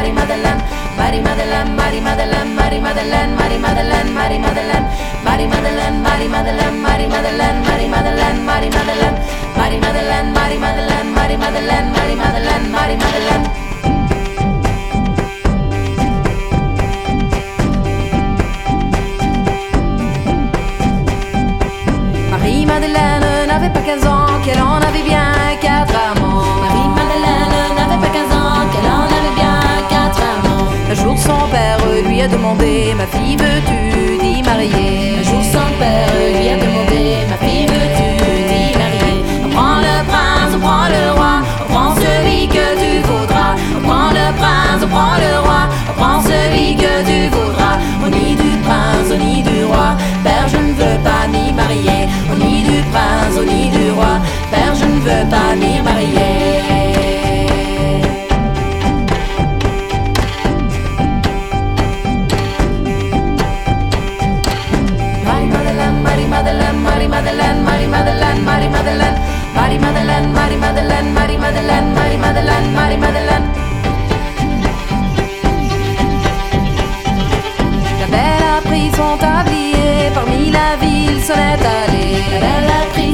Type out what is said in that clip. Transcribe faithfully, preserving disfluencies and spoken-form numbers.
Marie-Madeleine, Marie-Madeleine, Marie-Madeleine, Marie-Madeleine, Marie-Madeleine, Marie-Madeleine, Marie-Madeleine, Marie-Madeleine, Marie-Madeleine, Marie-Madeleine, Marie-Madeleine, Marie-Madeleine, Marie-Madeleine, Marie-Madeleine, Marie-Madeleine, Marie-Madeleine. Marie-Madeleine n'avait pas quinze ans, qu'elle en avait bien quatre amants. Marie-Madeleine n'avait pas quinze ans, qu'elle en avait bien quatre amants. Un jour son père lui a demandé: ma fille, veux-tu t'y marier? Un jour son père lui a demandé: ma fille, veux-tu t'y marier? On prend le prince, on prend le roi, on prend celui que tu voudras. On prend le prince, on prend le roi, on prend celui que tu voudras. Au nid du prince, au nid du roi, père, je ne veux pas m'y marier. Au nid du prince, au nid du roi, père, je ne veux pas m'y marier. Marie-Madeleine, Marie-Madeleine, Marie-Madeleine, Marie-Madeleine, Marie-Madeleine, Marie-Madeleine, Marie-Madeleine, Marie-Madeleine, Marie-Madeleine, Marie-Madeleine. La belle a pris son tablier, parmi la ville s'en est allée. La belle a pris